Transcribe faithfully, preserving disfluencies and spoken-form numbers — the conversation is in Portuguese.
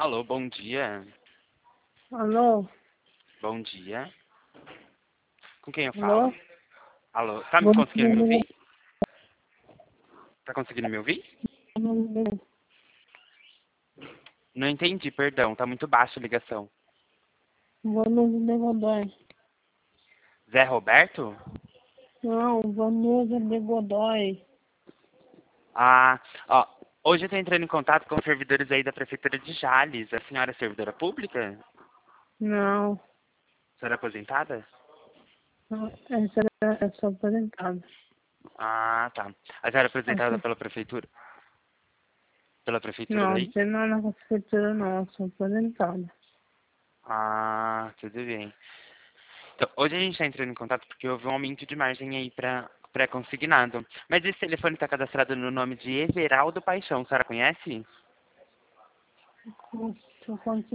Alô, bom dia. Alô? Bom dia. Com quem eu Alô? falo? Alô, tá me Bom conseguindo dia, me meu ouvir? Tá conseguindo me ouvir? nome é Não entendi, perdão, tá muito baixa a ligação. Vanusa de Godoy. Zé Roberto? Não, Vanusa de Godoy. Ah, ó, hoje eu tô entrando em contato com os servidores aí da Prefeitura de Jales. A senhora é servidora pública? Não, A senhora é aposentada? essa é, é só aposentada. Ah, tá. A senhora é aposentada Assim, pela Prefeitura? Pela Prefeitura não, não daí? tem nada na prefeitura não, eu sou aposentada. Ah, tudo bem. Então, hoje a gente está entrando em contato porque houve um aumento de margem aí para pré-consignado. Mas esse telefone está cadastrado no nome de Everaldo Paixão. A senhora conhece? Se eu